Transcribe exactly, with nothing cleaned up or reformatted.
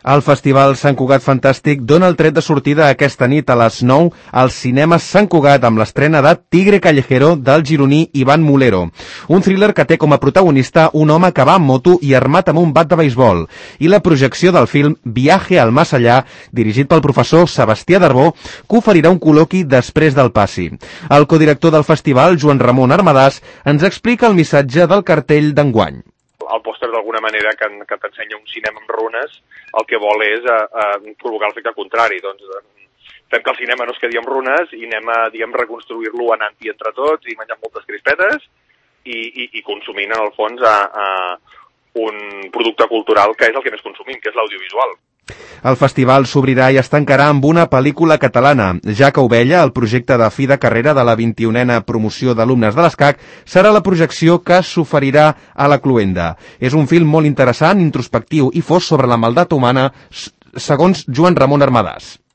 El Festival Sant Cugat Fantàstic dona el tret de sortida aquesta nit a les nou al cinema Sant Cugat amb l'estrena de Tigre Callejero del gironí Ivan Mulero. Un thriller que té com a protagonista un home que va amb moto i armat amb un bat de beisbol. I la projecció del film Viaje al Más Allá, dirigit pel professor Sebastià Darbó, que oferirà un col·loqui després del passi. El codirector del festival, Joan Ramon Armadàs, ens explica el missatge del cartell d'enguany. El pòster d'alguna manera que, que t'ensenya un cinema amb runes, el que vol és a, a provocar l'efecte contrari. Doncs fem que el cinema no es quedi amb runes i anem a, diguem, reconstruir-lo anant-hi entre tots i menjant moltes crispetes i, i, i consumint, en el fons, a, a un producte cultural que és el que més consumim, que és l'audiovisual. El festival s'obrirà i es tancarà amb una pel·lícula catalana. Jaca Ovella, el projecte de fi de carrera de la vint-i-unena promoció d'alumnes de l'ESCAC, serà la projecció que s'oferirà a la Cluenda. És un film molt interessant, introspectiu i fos sobre la maldat humana, segons Joan Ramon Armadàs.